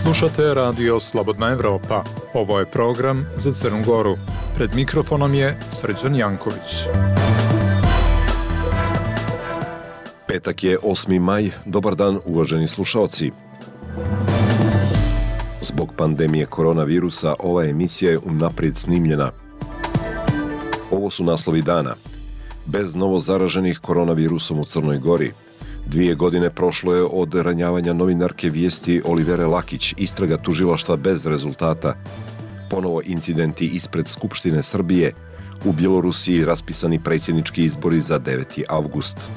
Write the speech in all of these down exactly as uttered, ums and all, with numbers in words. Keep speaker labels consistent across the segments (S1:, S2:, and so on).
S1: Slušate radio Slobodna Evropa. Ovo je program za Crnu Goru. Pred mikrofonom je Srđan Janković.
S2: Petak je osmi maj. Dobar dan, uvaženi slušaoci. Zbog pandemije koronavirusa ova emisija je unaprijed snimljena. Ovo su naslovi dana. Bez novo zaraženih koronavirusom u Crnoj Gori. Dvije godine prošlo je od ranjavanja novinarke Vijesti Olivere Lakić, istraga tužilaštva bez rezultata. Ponovo incidenti ispred Skupštine Srbije. U Bjelorusiji raspisani predsjednički izbori za deveti avgust.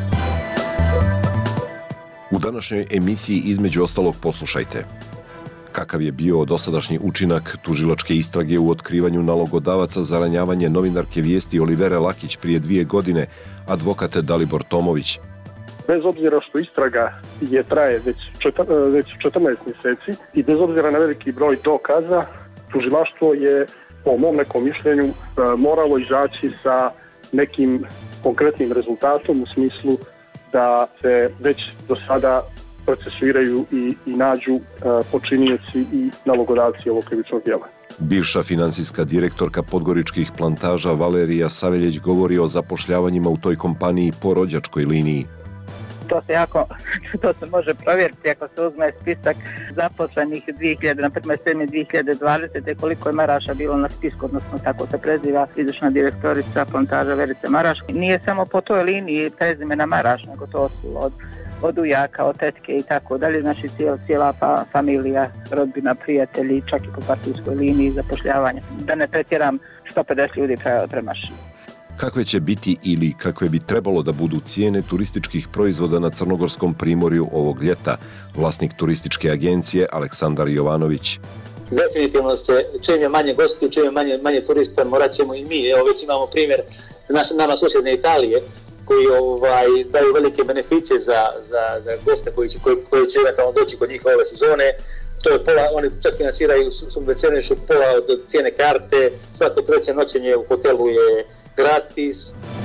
S2: U današnjoj emisiji između ostalog poslušajte. Kakav je bio dosadašnji učinak tužilačke istrage u otkrivanju nalogodavaca za ranjavanje novinarke Vijesti Olivere Lakić prije dvije godine, advokat Dalibor Tomović.
S3: Bez obzira što istraga je traje već, već četrnaest mjeseci i bez obzira na veliki broj dokaza, tužilaštvo je po mom nekom mišljenju moralo izaći sa nekim konkretnim rezultatom u smislu da se već do sada procesuiraju i, i nađu uh, počinioci i nalogodavci ovog krivičnog djela.
S2: Bivša finansijska direktorka podgoričkih plantaža Valerija Saveljić govori o zapošljavanjima u toj kompaniji po rođačkoj liniji.
S4: To se jako, to se može provjeriti ako se uzme spisak zaposlenih dvije hiljade sedme do dvije hiljade dvadesete koliko je Maraša bilo na spisku, odnosno tako se preziva izvršna direktorica plantaža Verice Maraš. Nije samo po toj liniji prezimena Maraš, nego to su od, od ujaka, od tetke i tako dalje, znači cijela, cijela fa, familija, rodbina, prijatelji, čak i po partijskoj liniji zapošljavanja. Da ne pretjeram, sto pedeset ljudi pre, premaši.
S2: Kakve će biti ili kakve bi trebalo da budu cijene turističkih proizvoda na Crnogorskom primorju ovog ljeta? Vlasnik turističke agencije Aleksandar Jovanović.
S5: Definitivno se čim je manje gosti, čim je manje, manje turista, morat ćemo i mi. Evo već imamo primjer naš, nama susjedne Italije koji ovaj, daju velike beneficije za, za, za goste koji će, koji, koji će eventualno doći kod njih ove sezone. To je pola, oni čak finansiraju, subvencionišu pola od cijene karte, svako treće noćenje u hotelu je gratis.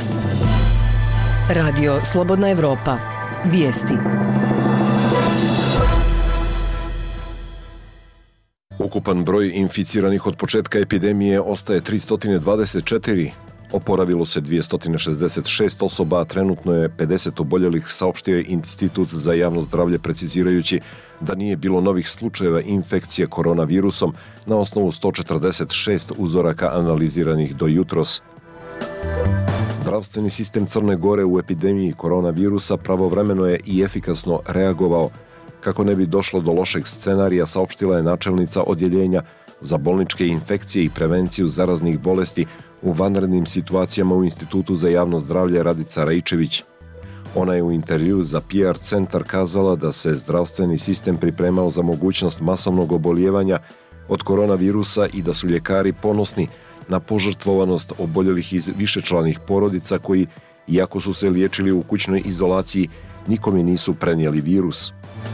S6: Radio Slobodna Evropa. Vijesti.
S2: Ukupan broj inficiranih od početka epidemije ostaje tristo dvadeset četiri. Oporavilo se dvjesto šezdeset šest osoba, a trenutno je pedeset oboljelih, saopštio je Institut za javno zdravlje precizirajući da nije bilo novih slučajeva infekcije koronavirusom na osnovu sto četrdeset šest uzoraka analiziranih do jutros. Zdravstveni sistem Crne Gore u epidemiji koronavirusa pravovremeno je i efikasno reagovao. Kako ne bi došlo do lošeg scenarija, saopštila je načelnica odjeljenja za bolničke infekcije i prevenciju zaraznih bolesti u vanrednim situacijama u Institutu za javno zdravlje Radica Rajčević. Ona je u intervju za P R centar kazala da se zdravstveni sistem pripremao za mogućnost masovnog obolijevanja od koronavirusa i da su ljekari ponosni na požrtvovanost oboljelih iz višečlanih porodica koji, iako su se liječili u kućnoj izolaciji, nikome nisu prenijeli virus.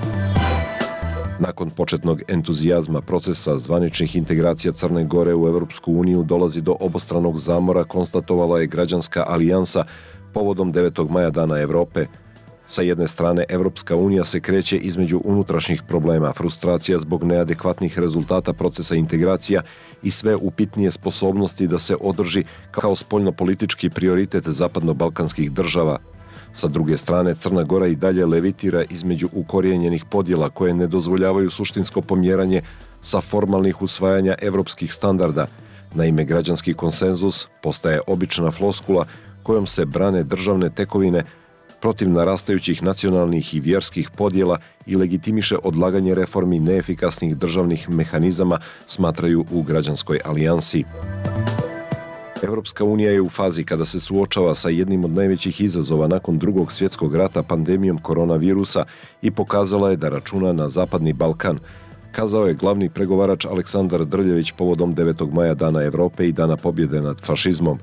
S2: Nakon početnog entuzijazma procesa zvaničnih integracija Crne Gore u Evropsku uniju dolazi do obostranog zamora, konstatovala je Građanska alijansa povodom devetog maja Dana Evrope. Sa jedne strane, Evropska unija se kreće između unutrašnjih problema, frustracija zbog neadekvatnih rezultata procesa integracija i sve upitnije sposobnosti da se održi kao spoljnopolitički prioritet zapadno-balkanskih država. Sa druge strane, Crna Gora i dalje levitira između ukorijenjenih podjela koje ne dozvoljavaju suštinsko pomjeranje sa formalnih usvajanja evropskih standarda. Naime, građanski konsenzus postaje obična floskula kojom se brane državne tekovine protiv narastajućih nacionalnih i vjerskih podjela i legitimiše odlaganje reformi neefikasnih državnih mehanizama, smatraju u Građanskoj alijansi. Evropska unija je u fazi kada se suočava sa jednim od najvećih izazova nakon drugog svjetskog rata, pandemijom koronavirusa, i pokazala je da računa na Zapadni Balkan, kazao je glavni pregovarač Aleksandar Drljević povodom devetog maja Dana Evrope i Dana pobjede nad fašizmom.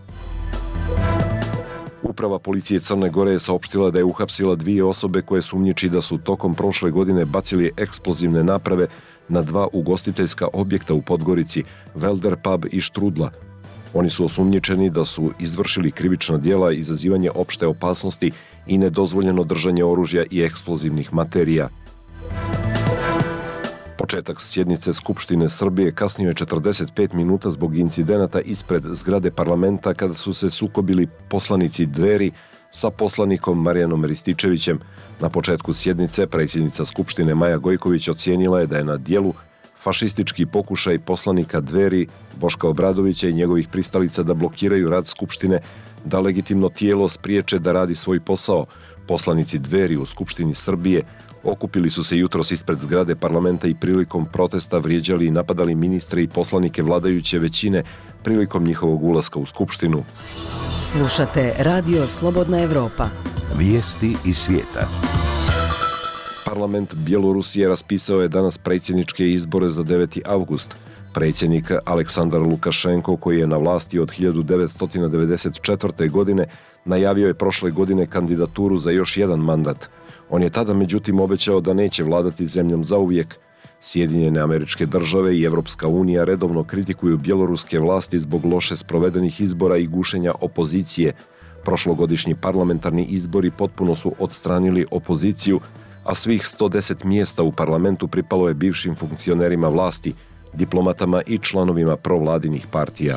S2: Uprava policije Crne Gore je saopštila da je uhapsila dvije osobe koje sumnjiči da su tokom prošle godine bacili eksplozivne naprave na dva ugostiteljska objekta u Podgorici, Velder pub i Štrudla. Oni su osumnjičeni da su izvršili krivična djela, izazivanje opšte opasnosti i nedozvoljeno držanje oružja i eksplozivnih materija. Početak sjednice Skupštine Srbije kasnio je četrdeset pet minuta zbog incidenata ispred zgrade parlamenta kada su se sukobili poslanici Dveri sa poslanikom Marijanom Rističevićem. Na početku sjednice predsjednica Skupštine Maja Gojković ocijenila je da je na dijelu fašistički pokušaj poslanika Dveri Boška Obradovića i njegovih pristalica da blokiraju rad Skupštine, da legitimno tijelo spriječe da radi svoj posao. Poslanici Dveri u Skupštini Srbije okupili su se jutros ispred zgrade parlamenta i prilikom protesta vrijeđali i napadali ministre i poslanike vladajuće većine prilikom njihovog ulaska u Skupštinu.
S6: Slušate Radio Slobodna Evropa.
S7: Vijesti iz svijeta.
S2: Parlament Bjelorusije raspisao je danas predsjedničke izbore za deveti avgust. Predsjednik Aleksandar Lukašenko, koji je na vlasti od hiljadu devetsto devedeset četvrte. godine, najavio je prošle godine kandidaturu za još jedan mandat. On je tada međutim obećao da neće vladati zemljom zauvijek. Sjedinjene Američke Države i Evropska unija redovno kritikuju bjeloruske vlasti zbog loše sprovedenih izbora i gušenja opozicije. Prošlogodišnji parlamentarni izbori potpuno su odstranili opoziciju, a svih sto deset mjesta u parlamentu pripalo je bivšim funkcionerima vlasti, diplomatama i članovima provladinih partija.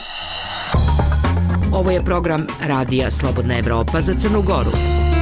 S6: Ovo je program Radija Slobodna Evropa za Crnu Goru.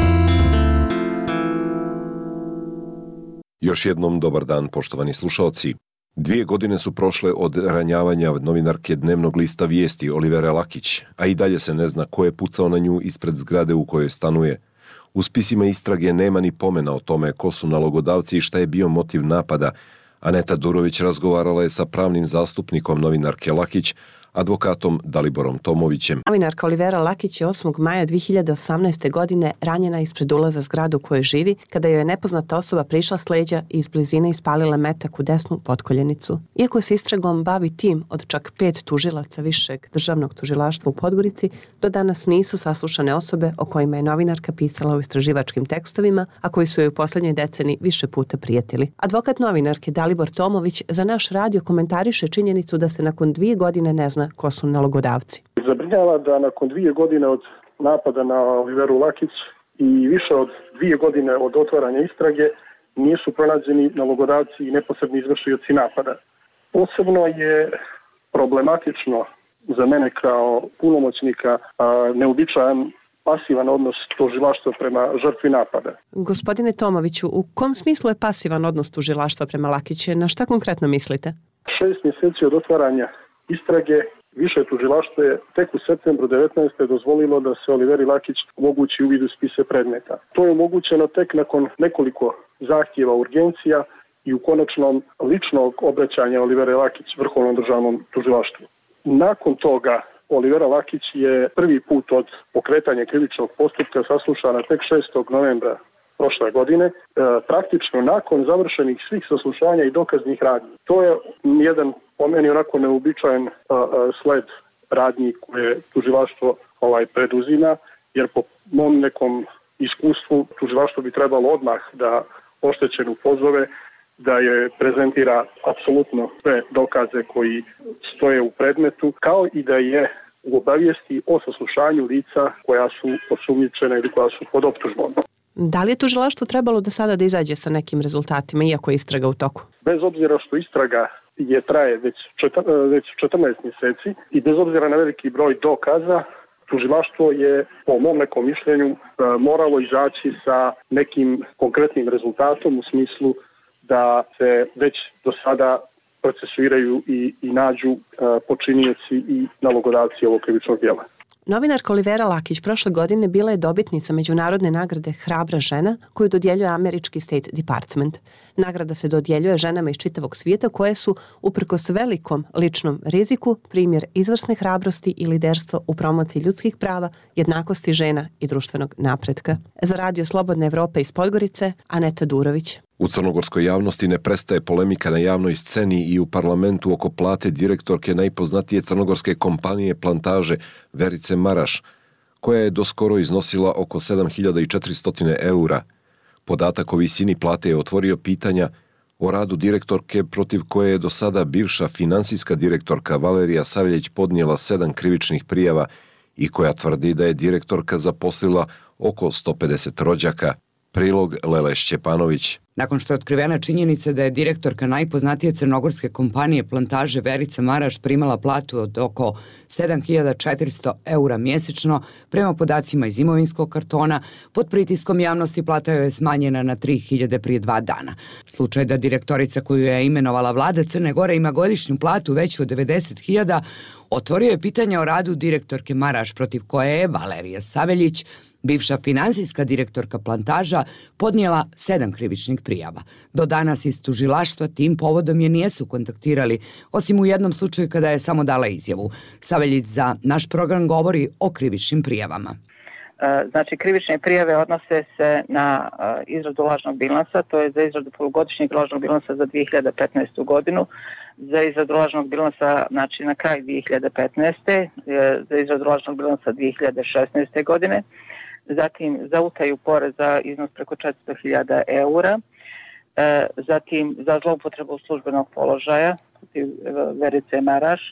S2: Još jednom dobar dan, poštovani slušalci. Dvije godine su prošle od ranjavanja novinarke dnevnog lista Vijesti Olivere Lakić, a i dalje se ne zna ko je pucao na nju ispred zgrade u kojoj stanuje. U spisima istrage nema ni pomena o tome ko su nalogodavci i šta je bio motiv napada. Aneta Durović razgovarala je sa pravnim zastupnikom novinarke Lakić, advokatom Daliborom Tomovićem.
S8: Novinarka Olivera Lakić je osmog maja dvije hiljade osamnaeste. godine ranjena ispred ulaza zgradu u kojoj živi, kada joj je nepoznata osoba prišla s leđa i iz blizine ispalila metak u desnu potkoljenicu. Iako se istragom bavi tim od čak pet tužilaca Višeg državnog tužilaštva u Podgorici, do danas nisu saslušane osobe o kojima je novinarka pisala u istraživačkim tekstovima, a koji su joj u posljednjoj deceniji više puta prijetili. Advokat novinarke Dalibor Tomović za naš radio komentariše činjenicu da se nakon dvije godine ne zna ko su nalogodavci.
S3: Zabrinjava da nakon dvije godine od napada na Oliveru Lakić i više od dvije godine od otvaranja istrage nisu pronađeni nalogodavci i neposredni izvršioci napada. Posebno je problematično za mene kao punomoćnika neobičajan pasivan odnos tužilaštva prema žrtvi napada.
S8: Gospodine Tomoviću, u kom smislu je pasivan odnos tužilaštva prema Lakiću? Na šta konkretno mislite?
S3: Šest mjeseci od otvaranja istrage Više tužilaštvo je tek u septembru devetnaeste. dozvolilo da se Oliveri Lakić omogući uvid u spise predmeta. To je omogućeno tek nakon nekoliko zahtjeva urgencija i u konačnom ličnog obraćanja Olivere Lakić Vrhovnom državnom tužilaštvu. Nakon toga Olivera Lakić je prvi put od pokretanja krivičnog postupka saslušana tek šestog novembra prošle godine, e, praktično nakon završenih svih saslušanja i dokaznih radnji. To je jedan po meni onako neuobičajen sled radnji koje tužilaštvo ovaj preduzima, jer po mom nekom iskustvu tužilaštvo bi trebalo odmah da oštećenu pozove, da je prezentira apsolutno sve dokaze koji stoje u predmetu, kao i da je u obavijesti o saslušanju lica koja su osumnjičena ili koja su pod optužbom.
S8: Da li je tužilaštvo trebalo do sada da izađe sa nekim rezultatima, iako je istraga u toku?
S3: Bez obzira što istraga je traje već, četar, već četrnaest mjeseci i bez obzira na veliki broj dokaza, tužilaštvo je po mom nekom mišljenju moralo izaći sa nekim konkretnim rezultatom u smislu da se već do sada procesuiraju i, i nađu počinioci i nalogodavci ovog krivičnog djela.
S8: Novinarka Olivera Lakić prošle godine bila je dobitnica međunarodne nagrade Hrabra žena koju dodjeljuje američki State Department. Nagrada se dodjeljuje ženama iz čitavog svijeta koje su, uprkos velikom ličnom riziku, primjer izvrsne hrabrosti i liderstva u promociji ljudskih prava, jednakosti žena i društvenog napretka. Za Radio Slobodna Evropa iz Podgorice, Aneta Durović.
S2: U crnogorskoj javnosti ne prestaje polemika na javnoj sceni i u parlamentu oko plate direktorke najpoznatije crnogorske kompanije Plantaže Verice Maraš, koja je doskoro iznosila oko sedam hiljada četiristo eura. Podatak o visini plate je otvorio pitanja o radu direktorke protiv koje je do sada bivša finansijska direktorka Valerija Savljeć podnijela sedam krivičnih prijava i koja tvrdi da je direktorka zaposlila oko sto pedeset rođaka. Prilog Lele Šćepanović.
S9: Nakon što je otkrivena činjenica da je direktorka najpoznatije crnogorske kompanije Plantaže Verica Maraš primala platu od oko sedam hiljada četiristo eura mjesečno, prema podacima iz imovinskog kartona, pod pritiskom javnosti plata joj je smanjena na tri hiljade prije dva dana. Slučaj da direktorica koju je imenovala vlada Crne Gore ima godišnju platu veću od devedeset hiljada, otvorio je pitanje o radu direktorke Maraš, protiv koje je Valerija Saveljić, bivša finansijska direktorka Plantaža, podnijela sedam krivičnih prijava. Do danas iz tužilaštva tim povodom je nijesu kontaktirali, osim u jednom slučaju kada je samo dala izjavu. Saveljić za naš program govori o krivičnim prijavama.
S4: Znači, krivične prijave odnose se na izradu lažnog bilansa, to je za izradu polugodišnjeg lažnog bilansa za dvije hiljade petnaestu godinu, za izradu lažnog bilansa, znači na kraj dvije hiljade petnaeste. za izradu lažnog bilansa dvije hiljade šesnaeste. godine, zatim za utaju poreza iznos preko četiristo hiljada eura, zatim za zloupotrebu službenog položaja protiv Verice Maraš,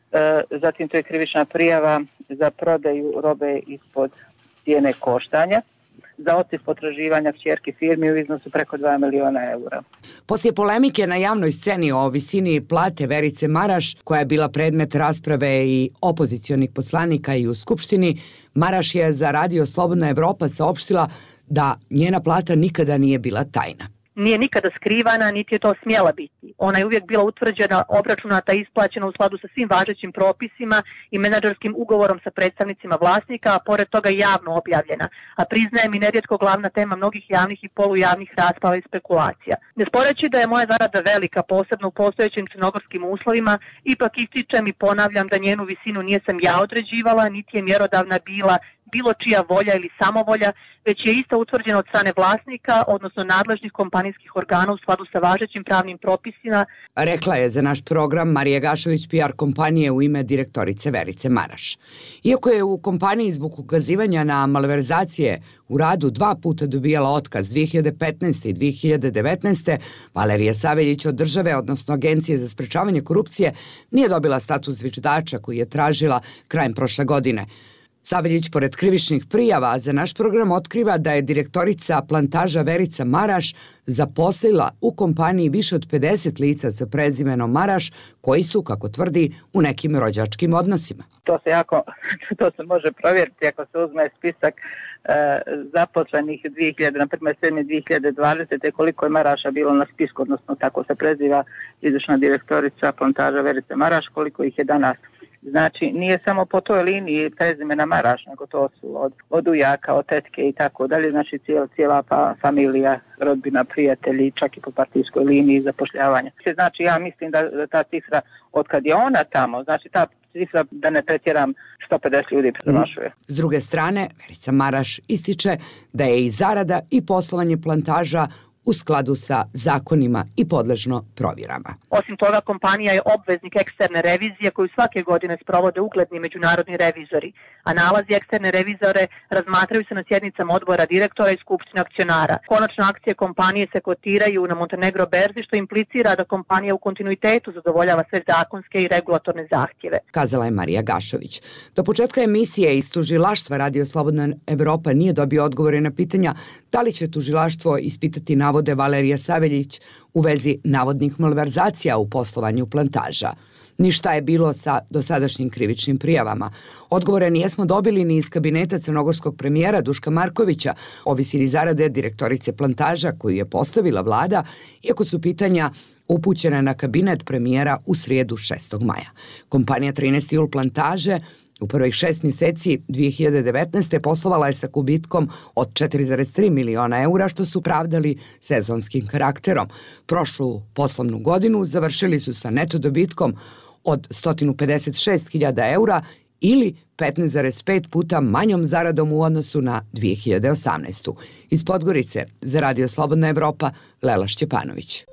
S4: zatim to je krivična prijava za prodaju robe ispod cijene koštanja, za otpis potraživanja kćerki firmi u iznosu preko dva miliona eura.
S9: Poslije polemike na javnoj sceni o visini plate Verice Maraš, koja je bila predmet rasprave i opozicionih poslanika i u Skupštini, Maraš je za Radio Slobodna Evropa saopštila da njena plata nikada nije bila tajna.
S10: Nije nikada skrivana, niti je to smjela biti. Ona je uvijek bila utvrđena, obračunata i isplaćena u skladu sa svim važećim propisima i menadžerskim ugovorom sa predstavnicima vlasnika, a pored toga javno objavljena. A priznajem i nerijetko glavna tema mnogih javnih i polujavnih rasprava i spekulacija. Ne sporeći da je moja zarada velika, posebno u postojećim crnogorskim uslovima, ipak ističem i ponavljam da njenu visinu nije sam ja određivala, niti je mjerodavna bila bilo čija volja ili samovolja, već je ista utvrđena od strane vlasnika, odnosno nadležnih kompanijskih organa u skladu sa važećim pravnim propisima.
S9: Rekla je za naš program Marija Gašović, P R kompanije u ime direktorice Verice Maraš. Iako je u kompaniji zbog ukazivanja na malverzacije u radu dva puta dobijala otkaz dvije hiljade petnaeste. i dvije hiljade devetnaeste. Valerija Saveljić od države, odnosno Agencije za sprečavanje korupcije, nije dobila status zviždača koji je tražila krajem prošle godine. Saveljić, pored krivičnih prijava, za naš program otkriva da je direktorica Plantaža Verica Maraš zaposlila u kompaniji više od pedeset lica sa prezimenom Maraš, koji su, kako tvrdi, u nekim rođačkim odnosima.
S4: To se jako, to se može provjeriti ako se uzme spisak e, zaposlenih dvije hiljade, na primjer sedme dvije hiljade dvadesete. koliko je Maraša bilo na spisku, odnosno tako se preziva izvršna direktorica Plantaža Verice Maraš, koliko ih je danas. Znači, nije samo po toj liniji prezimena Maraš, nego to su od, od ujaka, od tetke i tako dalje, znači cijela, cijela pa familija, rodbina, prijatelji, čak i po partijskoj liniji zapošljavanja. Znači, ja mislim da, da ta cifra, od kad je ona tamo, znači ta cifra, da ne pretjeram, sto pedeset ljudi premašuje.
S9: S druge strane, Verica Maraš ističe da je i zarada i poslovanje Plantaža u skladu sa zakonima i podležno provjerama.
S10: Osim toga, kompanija je obveznik eksterne revizije koju svake godine sprovode ugledni međunarodni revizori, a nalazi eksterne revizore razmatraju se na sjednicama odbora direktora i skupštine akcionara. Konačno, akcije kompanije se kotiraju na Montenegro berzi, što implicira da kompanija u kontinuitetu zadovoljava sve zakonske i regulatorne zahtjeve,
S9: kazala je Marija Gašović. Do početka emisije iz tužilaštva Radio Slobodna Evropa nije dobio odgovore na pitanja da li će tužilaštvo ispitati navode Valerija Saveljić u vezi navodnih malverzacija u poslovanju Plantaža. Ni šta je bilo sa dosadašnjim krivičnim prijavama. Odgovore nijesmo dobili ni iz kabineta crnogorskog premijera Duška Markovića o visini zarade direktorice Plantaža koju je postavila vlada, iako su pitanja upućena na kabinet premijera u srijedu šestog maja. Kompanija trinaesti jul Plantaže u prvih šest mjeseci dvije hiljade devetnaeste. poslovala je sa gubitkom od četiri zarez tri miliona eura, što su pravdali sezonskim karakterom. Prošlu poslovnu godinu završili su sa neto dobitkom od sto pedeset šest hiljada eura ili petnaest zarez pet puta manjom zaradom u odnosu na dvije hiljade osamnaestu. Iz Podgorice za Radio Slobodna Evropa, Lela Šćepanović.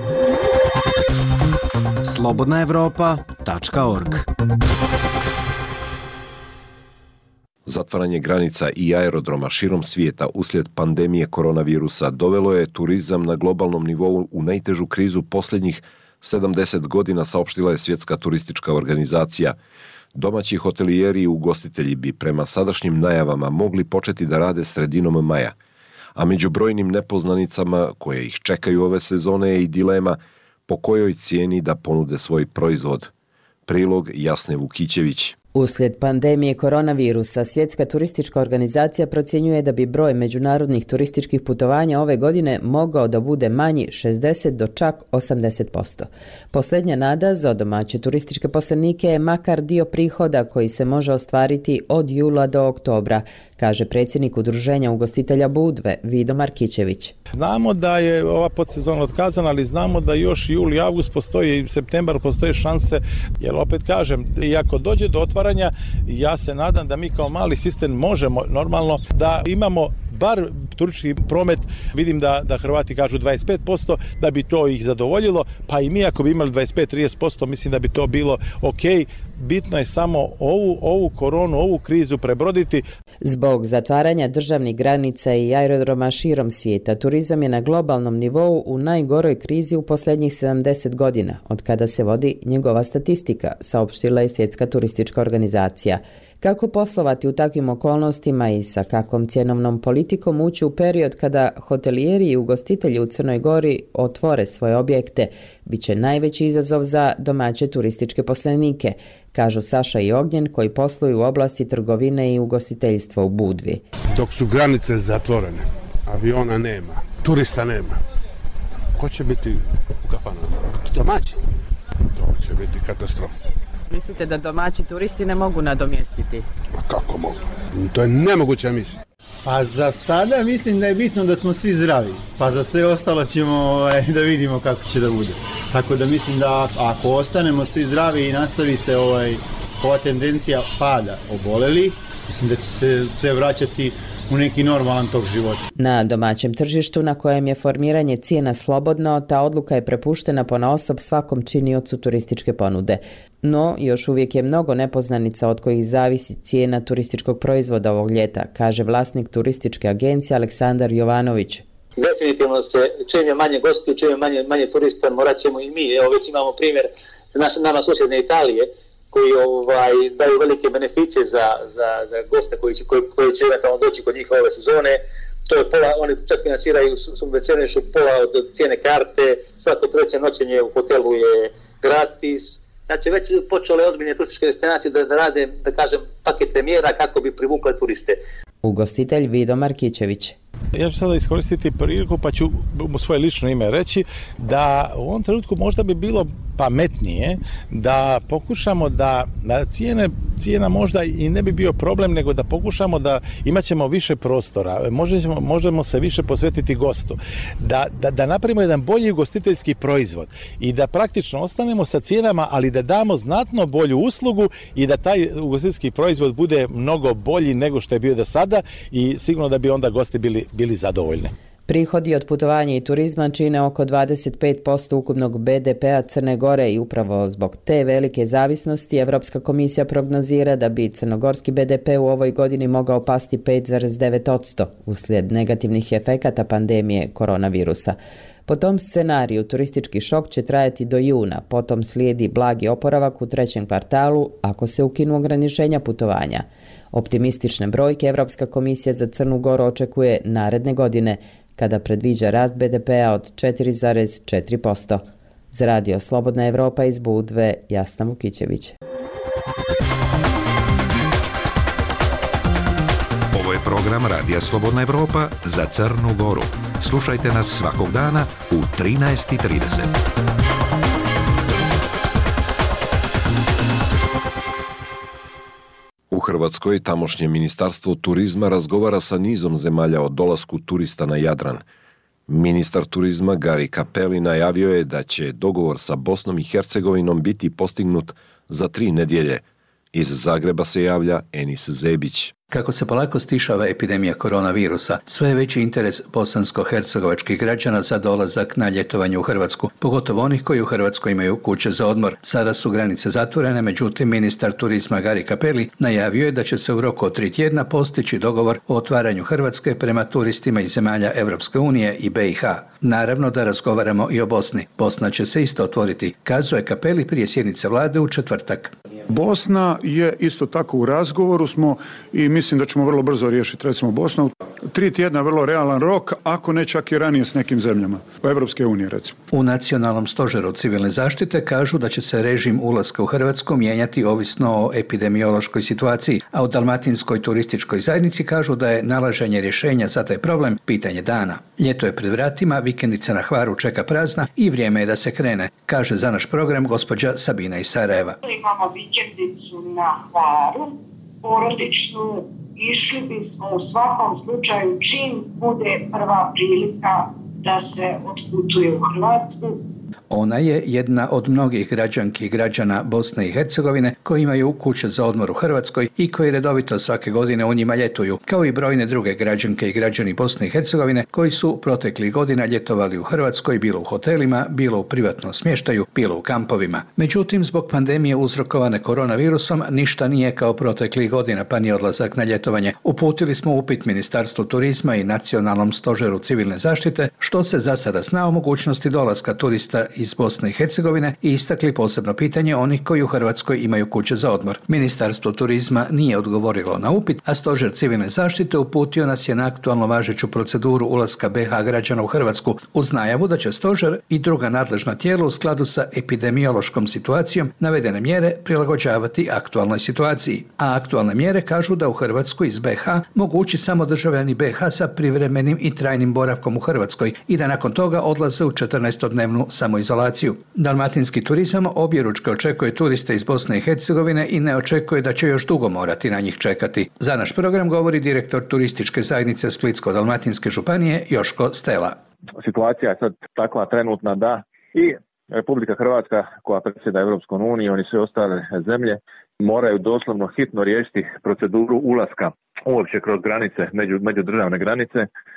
S11: slobodna evropa tačka org.
S2: Zatvaranje granica i aerodroma širom svijeta uslijed pandemije koronavirusa dovelo je turizam na globalnom nivou u najtežu krizu posljednjih sedamdeset godina, saopštila je Svjetska turistička organizacija. Domaći hotelijeri i ugostitelji bi prema sadašnjim najavama mogli početi da rade sredinom maja. a među brojnim nepoznanicama koje ih čekaju ove sezone je i dilema po kojoj cijeni da ponude svoj proizvod. Prilog Jasne Vukićević.
S12: Uslijed pandemije koronavirusa, Svjetska turistička organizacija procjenjuje da bi broj međunarodnih turističkih putovanja ove godine mogao da bude manji šezdeset do čak osamdeset posto. Posljednja nada za domaće turističke poslenike je makar dio prihoda koji se može ostvariti od jula do oktobra, kaže predsjednik Udruženja ugostitelja Budve, Vido Markićević.
S13: Znamo da je ova podsezona otkazana, ali znamo da još jul i avgust postoji i septembar postoje šanse, jer opet kažem, i ako dođe do otvaranja, ja se nadam da mi kao mali sistem možemo normalno da imamo bar turistički promet, vidim da, da Hrvati kažu dvadeset pet posto, da bi to ih zadovoljilo, pa i mi ako bi imali dvadeset pet do trideset posto, mislim da bi to bilo ok. Bitno je samo ovu, ovu koronu, ovu krizu prebroditi.
S12: Zbog zatvaranja državnih granica i aerodroma širom svijeta, turizam je na globalnom nivou u najgoroj krizi u posljednjih sedamdeset godina, od kada se vodi njegova statistika, saopštila je Svjetska turistička organizacija. Kako poslovati u takvim okolnostima i sa kakvom cjenovnom politikom ući u period kada hotelijeri i ugostitelji u Crnoj Gori otvore svoje objekte, bit će najveći izazov za domaće turističke poslenike, kažu Saša i Ognjen koji posluju u oblasti trgovine i ugostiteljstva u Budvi.
S14: Dok su granice zatvorene, aviona nema, turista nema, ko će biti u kafanama? Domaći. To će biti katastrofa.
S12: Mislite da domaći turisti ne mogu nadomjestiti?
S14: A kako mogu? To je nemoguća misija.
S15: Pa za sada mislim da je bitno da smo svi zdravi, pa za sve ostalo ćemo ovaj, da vidimo kako će da bude. Tako da mislim da ako ostanemo svi zdravi i nastavi se ovaj, ova tendencija pada oboleli, mislim da će se sve vraćati u neki normalan tok života.
S12: Na domaćem tržištu na kojem je formiranje cijena slobodno, ta odluka je prepuštena ponaosob svakom činiocu turističke ponude. No, još uvijek je mnogo nepoznanica od kojih zavisi cijena turističkog proizvoda ovog ljeta, kaže vlasnik turističke agencije Aleksandar Jovanović.
S5: Definitivno se čim je manje gosti, čim je manje, manje turista, morat ćemo i mi. Evo već imamo primjer naš, nama susjedne Italije, koji ovaj, daju velike beneficije za, za, za goste koji će, koji, koji će eventualno doći kod njih ove sezone. To je pola, oni čak finansiraju, subvencionišu pola od cijene karte, svako treće noćenje u hotelu je gratis. Znači već počele ozbiljne turističke destinacije da, da rade, da kažem, pakete mjera kako bi privukle turiste.
S12: Ugostitelj Vido Markićević.
S13: Ja ću sada iskoristiti priliku pa ću u svoje lično ime reći da u ovom trenutku možda bi bilo pametnije da pokušamo da na cijene, cijena možda i ne bi bio problem, nego da pokušamo da imat ćemo više prostora, možemo, možemo se više posvetiti gostu, da, da, da napravimo jedan bolji ugostiteljski proizvod i da praktično ostanemo sa cijenama, ali da damo znatno bolju uslugu i da taj ugostiteljski proizvod bude mnogo bolji nego što je bio do sada i sigurno da bi onda gosti bili, bili zadovoljni.
S12: Prihodi od putovanja i turizma čine oko dvadeset pet posto ukupnog be de pea Crne Gore i upravo zbog te velike zavisnosti Evropska komisija prognozira da bi crnogorski be de pe u ovoj godini mogao pasti pet zarez devet posto uslijed negativnih efekata pandemije koronavirusa. Po tom scenariju turistički šok će trajati do juna, potom slijedi blagi oporavak u trećem kvartalu ako se ukinu ograničenja putovanja. Optimistične brojke Evropska komisija za Crnu Goru očekuje naredne godine, kada predviđa rast be de pea od četiri zarez četiri posto. Za Radio Slobodna Evropa iz Budve, Jasna Vukićević.
S7: Ovo je program Radija Slobodna Evropa za Crnu Goru. Slušajte nas svakog dana u trinaest i trideset.
S2: U Hrvatskoj tamošnje ministarstvo turizma razgovara sa nizom zemalja o dolasku turista na Jadran. Ministar turizma Gari Cappelli najavio je da će dogovor sa Bosnom i Hercegovinom biti postignut za tri nedjelje. Iz Zagreba se javlja Enis Zebić.
S16: Kako se polako stišava epidemija koronavirusa, sve je veći interes bosansko-hercegovačkih građana za dolazak na ljetovanje u Hrvatsku, pogotovo onih koji u Hrvatskoj imaju kuće za odmor. Sada su granice zatvorene, međutim ministar turizma Gari Cappelli najavio je da će se u roku od tri tjedna postići dogovor o otvaranju Hrvatske prema turistima iz zemalja Europske unije i be i ha. Naravno da razgovaramo i o Bosni. Bosna će se isto otvoriti, kazuje Cappelli prije sjednice vlade u četvrtak.
S17: Bosna je isto tako u razgovoru smo i mislim da ćemo vrlo brzo riješiti recimo Bosnu. tri tjedna vrlo realan rok, ako ne čak i ranije s nekim zemljama, u Evropske unije recimo.
S16: U Nacionalnom stožeru civilne zaštite kažu da će se režim ulaska u Hrvatsku mijenjati ovisno o epidemiološkoj situaciji, a u Dalmatinskoj turističkoj zajednici kažu da je nalaženje rješenja za taj problem pitanje dana. Ljeto je pred vratima, vikendica na Hvaru čeka prazna i vrijeme je da se krene, kaže za naš program gospođa Sabina iz Sarajeva.
S18: Imamo vikendicu na Hvaru, porodičnu, išli bismo u svakom slučaju čim bude prva prilika da se otputuje u Hrvatsku.
S16: Ona je jedna od mnogih građanki i građana Bosne i Hercegovine koji imaju kuće za odmor u Hrvatskoj i koji redovito svake godine u njima ljetuju, kao i brojne druge građanke i građani Bosne i Hercegovine koji su proteklih godina ljetovali u Hrvatskoj, bilo u hotelima, bilo u privatnom smještaju, bilo u kampovima. Međutim, zbog pandemije uzrokovane koronavirusom ništa nije kao proteklih godina, pa ni odlazak na ljetovanje. Uputili smo upit Ministarstvu turizma i Nacionalnom stožeru civilne zaštite što se za sada zna o mogućnosti dolaska turista iz Bosne i Hercegovine i istakli posebno pitanje onih koji u Hrvatskoj imaju kuće za odmor. Ministarstvo turizma nije odgovorilo na upit, a stožer civilne zaštite uputio nas je na aktualno važeću proceduru ulaska be ha građana u Hrvatsku uz najavu da će stožer i druga nadležna tijela u skladu sa epidemiološkom situacijom navedene mjere prilagođavati aktualnoj situaciji. A aktualne mjere kažu da u Hrvatsku iz be ha mogu ući samo državljani be ha sa privremenim i trajnim boravkom u Hrvatskoj i da nakon toga odlaze u četrnaestodnevnu samoizolaciju. Dalmatinski turizam objeručke očekuje turiste iz Bosne i Hercegovine i ne očekuje da će još dugo morati na njih čekati. Za naš program govori direktor turističke zajednice Splitsko-dalmatinske županije Joško Stela.
S19: Situacija je sad takva trenutna da i Republika Hrvatska koja predsjeda Europskom unijom i sve ostale zemlje moraju doslovno hitno riješiti proceduru ulaska uopće kroz granice, među, međudržavne granice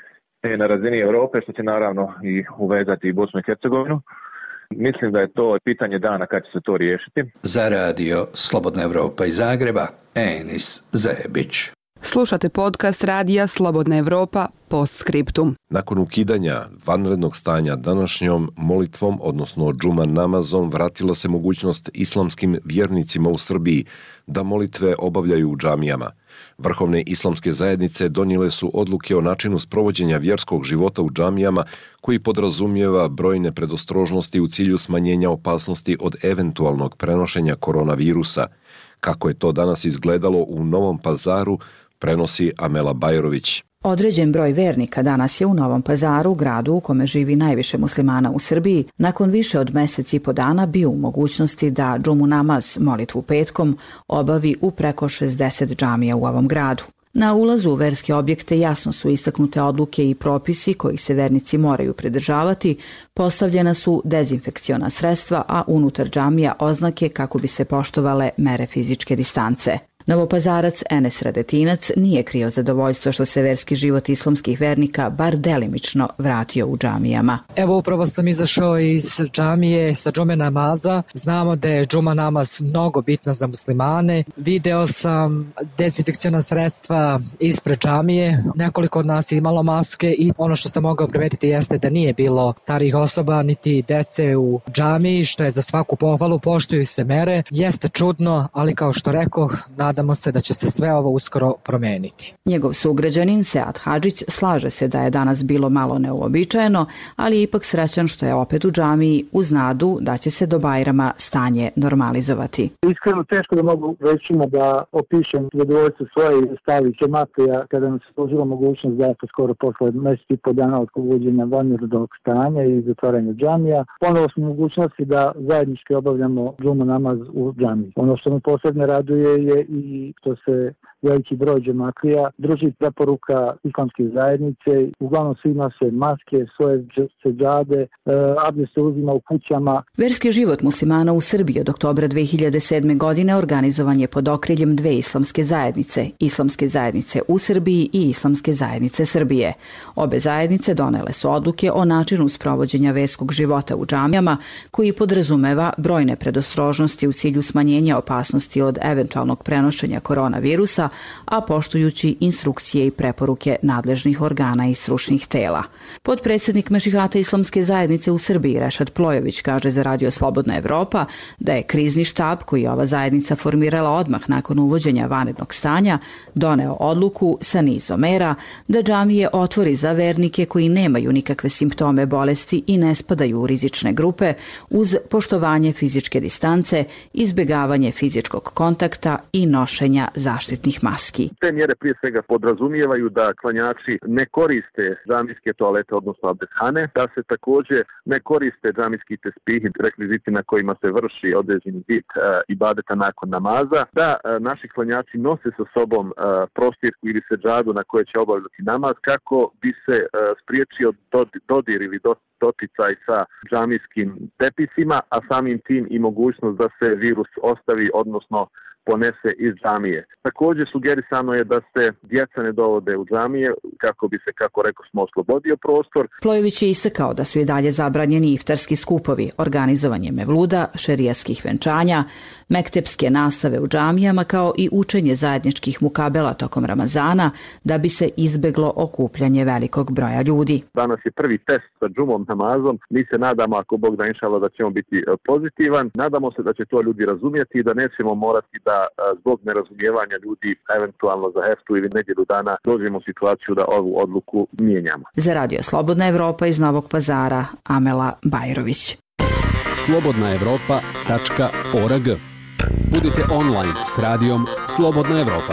S19: na razini Europe, što će naravno i uvezati i Bosnu i Hercegovinu. Mislim da je to pitanje dana kad će se to riješiti.
S16: Za radio Slobodna Evropa iz Zagreba, Enis Zebić.
S20: Slušate podcast radija Slobodna Evropa postscriptum.
S2: Nakon ukidanja vanrednog stanja današnjom molitvom, odnosno džuma namazom, vratila se mogućnost islamskim vjernicima u Srbiji da molitve obavljaju u džamijama. Vrhovne islamske zajednice donijele su odluke o načinu sprovođenja vjerskog života u džamijama koji podrazumijeva brojne predostrožnosti u cilju smanjenja opasnosti od eventualnog prenošenja koronavirusa. Kako je to danas izgledalo u Novom Pazaru, prenosi Amela Bajrović.
S21: Određen broj vernika danas je u Novom Pazaru, gradu u kome živi najviše muslimana u Srbiji, nakon više od mjesec i po dana bio u mogućnosti da džumu namaz, molitvu petkom, obavi u preko šezdeset džamija u ovom gradu. Na ulazu u verske objekte jasno su istaknute odluke i propisi kojih se vernici moraju pridržavati, postavljena su dezinfekciona sredstva, a unutar džamija oznake kako bi se poštovale mere fizičke distance. Novopazarac Enes Radetinac nije krio zadovoljstvo što se verski život islamskih vernika bar delimično vratio u džamijama.
S22: Evo upravo sam izašao iz džamije sa džume namaza. Znamo da je džuma namaz mnogo bitna za muslimane. Video sam dezinfekciona sredstva ispred džamije. Nekoliko od nas je imalo maske i ono što sam mogao primetiti jeste da nije bilo starijih osoba niti dece u džamiji, što je za svaku pohvalu, poštuju se mere. Jeste čudno, ali kao što rekoh, nadamo se da će se sve ovo uskoro promijeniti.
S21: Njegov sugrađanin Sead Hadžić slaže se da je danas bilo malo neuobičajeno, ali je ipak srećan što je opet u džamiji uz nadu da će se do Bajrama stanje normalizovati.
S23: Iskreno teško da mogu rečimo da opišem zadovoljstvo svoje i stavi džematija kada nam se pružila mogućnost da je skoro posle mjesec i po dana od uvođenja vanrednog stanja i zatvaranja džamija. Ponovo smo mogućnosti da zajednički obavljamo džumu namaz u džamiji. Ono što me posebno raduje je i što se veliki broj džematlija drži preporuka islamske zajednice. Uglavnom svi nose maske, svoje seđade, abdest se uzima u kućama.
S21: Verski život muslimana u Srbiji od oktobra dve hiljade sedme. godine organizovan je pod okriljem dve islamske zajednice, Islamske zajednice u Srbiji i Islamske zajednice Srbije. Obe zajednice donele su odluke o načinu sprovođenja verskog života u džamijama koji podrazumeva brojne predostrožnosti u cilju smanjenja opasnosti od eventualnog prenošenja koronavirusa, života, a poštujući instrukcije i preporuke nadležnih organa i stručnih tela. Potpredsjednik Mešihata Islamske zajednice u Srbiji Rešad Plojović kaže za Radio Slobodna Evropa da je krizni štab koji je ova zajednica formirala odmah nakon uvođenja vanrednog stanja doneo odluku sa nizom mera da džamije otvori za vernike koji nemaju nikakve simptome bolesti i ne spadaju u rizične grupe uz poštovanje fizičke distance, izbjegavanje fizičkog kontakta i nošenja zaštitnih maski.
S19: Te mjere prije svega podrazumijevaju da klanjači ne koriste džamijske toalete, odnosno abdesthane, da se također ne koriste džamijski tespihi, rekviziti na kojima se vrši određeni vid e, ibadeta nakon namaza, da e, naši klanjači nose sa sobom e, prostirku ili seđadu na koje će obavljati namaz kako bi se e, spriječio dodir ili doticaj sa džamijskim tepisima, a samim tim i mogućnost da se virus ostavi, odnosno ponese iz džamije. Također sugerisano je da se djeca ne dovode u džamije kako bi se, kako rekao smo, oslobodio prostor.
S21: Plojević je istakao da su i dalje zabranjeni iftarski skupovi, organizovanje mevluda, šerijatskih venčanja, mektepske nastave u džamijama kao i učenje zajedničkih mukabela tokom Ramazana da bi se izbeglo okupljanje velikog broja ljudi.
S19: Danas je prvi test sa džumom namazom. Mi se nadamo, ako Bog da inšala, da ćemo biti pozitivan. Nadamo se da će to ljudi razumjeti i da nećemo morati da zbog nerazumijevanja ljudi eventualno za heftu ili nedjelju dana dođemo u situaciju da ovu odluku mijenjamo.
S21: Za Radio Slobodna Evropa iz Novog Pazara, Amela Bajrović.
S11: slobodna evropa tačka org. Budite online s radijom Slobodna Evropa.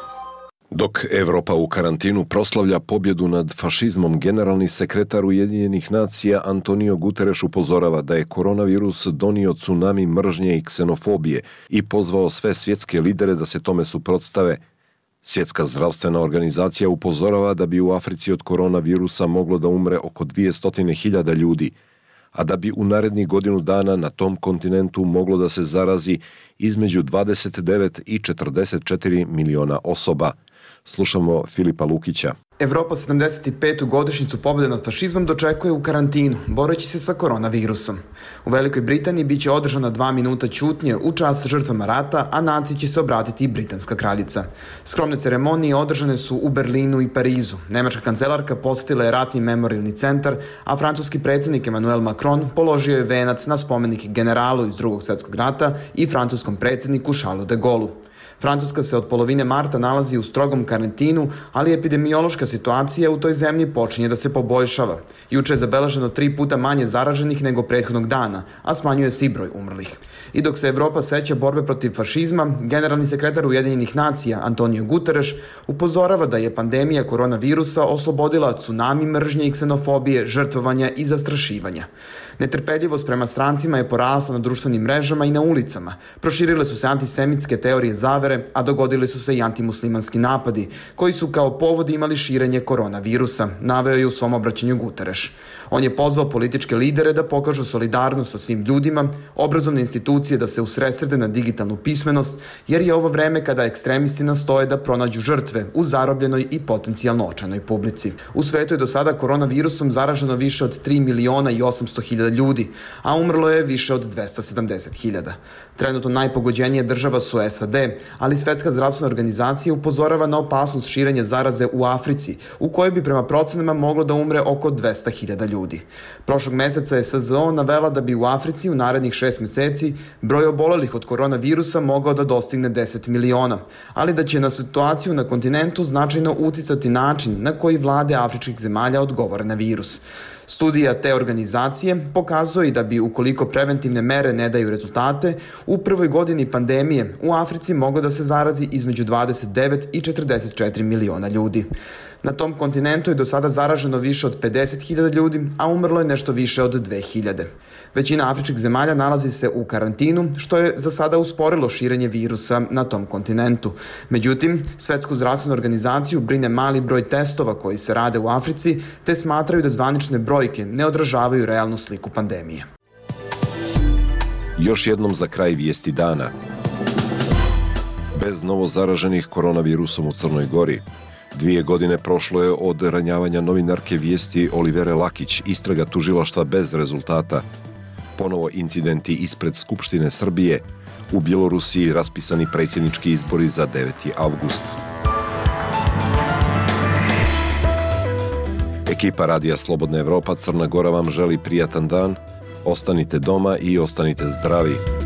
S2: Dok Evropa u karantinu proslavlja pobjedu nad fašizmom, generalni sekretar Ujedinjenih nacija Antonio Guterres upozorava da je koronavirus donio tsunami mržnje i ksenofobije i pozvao sve svjetske lidere da se tome suprotstave. Svjetska zdravstvena organizacija upozorava da bi u Africi od koronavirusa moglo da umre oko dvjesto hiljada ljudi, a da bi u narednih godinu dana na tom kontinentu moglo da se zarazi između dvadeset devet i četrdeset četiri miliona osoba. Slušamo Filipa Lukića.
S1: Evropa sedamdeset petu godišnjicu pobjede nad fašizmom dočekuje u karantinu, boreći se sa koronavirusom. U Velikoj Britaniji bit će održana dva minuta ćutnje u čast žrtvama rata, a naciji će se obratiti i britanska kraljica. Skromne ceremonije održane su u Berlinu i Parizu. Nemačka kancelarka posjetila je ratni memorialni centar, a francuski predsjednik Emmanuel Macron položio je venac na spomenik generalu iz drugog svjetskog rata i francuskom predsjedniku Charlesu de Gaullu. Francuska se od polovine marta nalazi u strogom karantinu, ali epidemiološka situacija u toj zemlji počinje da se poboljšava. Juče je zabeleženo tri puta manje zaraženih nego prethodnog dana, a smanjuje se i broj umrlih. I dok se Evropa seća borbe protiv fašizma, generalni sekretar Ujedinjenih nacija Antonio Guterres upozorava da je pandemija koronavirusa oslobodila tsunami mržnje i ksenofobije, žrtvovanja i zastrašivanja. Netrpeljivost prema strancima je porasla na društvenim mrežama i na ulicama. Proširile su se antisemitske teorije zavere, a dogodili su se i antimuslimanski napadi, koji su kao povod imali širenje koronavirusa, naveo je u svom obraćanju Guterres. On je pozvao političke lidere da pokažu solidarnost sa svim ljudima, obrazovne institucije da se usredsrede na digitalnu pismenost, jer je ovo vreme kada ekstremisti nastoje da pronađu žrtve u zarobljenoj i potencijalno očajnoj publici. U svetu je do sada koronavirusom zaraženo više od tri miliona i osamsto hiljada ljudi, a umrlo je više od dvesta sedamdeset hiljada. Trenutno najpogođenije država su S A D, ali Svetska zdravstvena organizacija upozorava na opasnost širenja zaraze u Africi, u kojoj bi prema procenama moglo da umre oko dvesta hiljada ljudi. Prošlog meseca je S Z O navela da bi u Africi u narednih šest meseci broj obolelih od koronavirusa mogao da dostigne deset miliona, ali da će na situaciju na kontinentu značajno uticati način na koji vlade afričkih zemalja odgovore na virus. Studija te organizacije pokazuje da bi, ukoliko preventivne mere ne daju rezultate, u prvoj godini pandemije u Africi moglo da se zarazi između dvadeset devet i četrdeset četiri miliona ljudi. Na tom kontinentu je do sada zaraženo više od pedeset hiljada ljudi, a umrlo je nešto više od dve hiljade. Većina afričkih zemalja nalazi se u karantinu, što je za sada usporilo širenje virusa na tom kontinentu. Međutim, Svetsku zdravstvenu organizaciju brine mali broj testova koji se rade u Africi, te smatraju da zvanične brojke ne odražavaju realnu sliku pandemije.
S2: Još jednom za kraj vijesti dana. Bez novo zaraženih koronavirusom u Crnoj Gori. Dvije godine prošlo je od ranjavanja novinarke Vijesti Olivere Lakić, istraga tužilaštva bez rezultata. Ponovo incidenti ispred Skupštine Srbije. U Bjelorusiji raspisani predsjednički izbori za deveti avgust. Ekipa Radija Slobodna Evropa Crna Gora vam želi prijatan dan. Ostanite doma i ostanite zdravi.